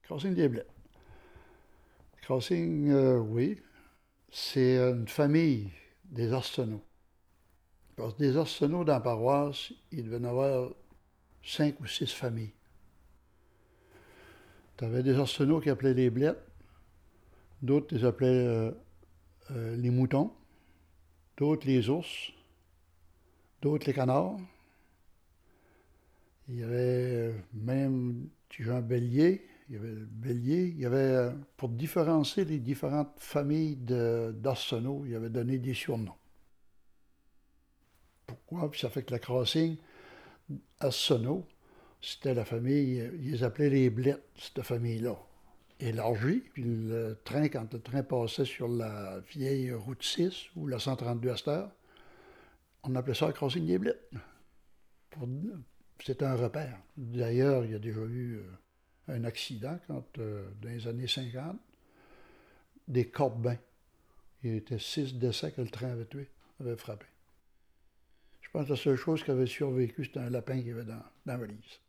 Crossing des Blettes. Crossing, oui, c'est une famille des Arsenault. Parce que des Arsenault dans la paroisse, il devait y en avoir 5 ou 6 familles. Tu avais des Arsenault qui appelaient les Blettes, d'autres les appelaient les moutons, d'autres les ours, d'autres les canards. Il y avait même un bélier, il y avait le bélier, il y avait, pour différencier les différentes familles d'Arsenault, il y avait donné des surnoms. Pourquoi? Puis ça fait que la crossing, Arsenault, c'était la famille, ils les appelaient les Blettes, cette famille-là. Élargie, puis le train, quand le train passait sur la vieille route 6 ou la 132 à cette heure, on appelait ça la crossing des Blettes. C'était un repère. D'ailleurs, il y a déjà eu un accident dans les années 50, des Corbins. Il y était 6 décès que le train avait tué, avait frappé. Je pense que la seule chose qui avait survécu, c'était un lapin qui avait dans la valise.